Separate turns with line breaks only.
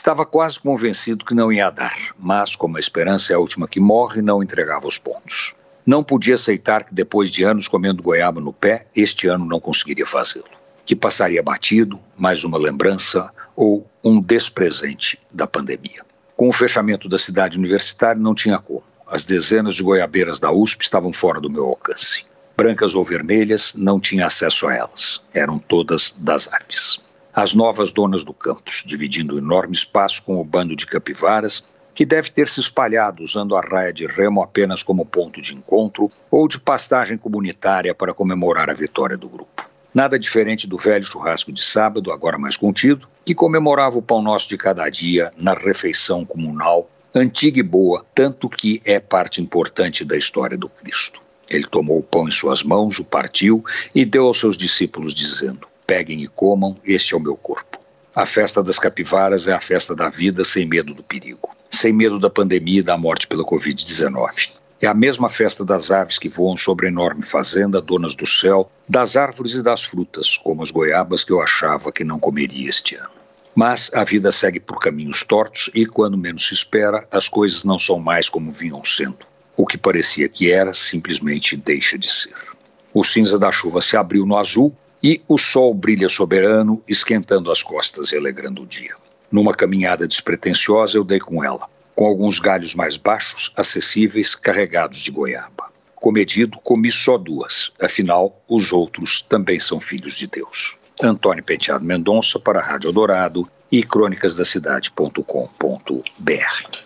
Estava quase convencido que não ia dar, mas, como a esperança é a última que morre, não entregava os pontos. Não podia aceitar que, depois de anos comendo goiaba no pé, este ano não conseguiria fazê-lo. Que passaria batido, mais uma lembrança ou um despresente da pandemia. Com o fechamento da cidade universitária, não tinha como. As dezenas de goiabeiras da USP estavam fora do meu alcance. Brancas ou vermelhas, não tinha acesso a elas. Eram todas das aves. As novas donas do campus, dividindo o enorme espaço com o bando de capivaras, que deve ter se espalhado usando a raia de remo apenas como ponto de encontro ou de pastagem comunitária para comemorar a vitória do grupo. Nada diferente do velho churrasco de sábado, agora mais contido, que comemorava o pão nosso de cada dia na refeição comunal, antiga e boa, tanto que é parte importante da história do Cristo. Ele tomou o pão em suas mãos, o partiu e deu aos seus discípulos dizendo: peguem e comam, este é o meu corpo. A festa das capivaras é a festa da vida sem medo do perigo, sem medo da pandemia e da morte pela Covid-19. É a mesma festa das aves que voam sobre a enorme fazenda, donas do céu, das árvores e das frutas, como as goiabas que eu achava que não comeria este ano. Mas a vida segue por caminhos tortos e, quando menos se espera, as coisas não são mais como vinham sendo. O que parecia que era, simplesmente deixa de ser. O cinza da chuva se abriu no azul e o sol brilha soberano, esquentando as costas e alegrando o dia. Numa caminhada despretensiosa, eu dei com ela, com alguns galhos mais baixos, acessíveis, carregados de goiaba. Comedido, comi só 2, afinal, os outros também são filhos de Deus. Antônio Penteado Mendonça para a Rádio Eldorado e crônicasdacidade.com.br.